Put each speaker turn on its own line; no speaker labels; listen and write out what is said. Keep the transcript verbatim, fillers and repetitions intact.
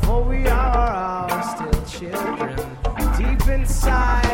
For we are all still children deep inside.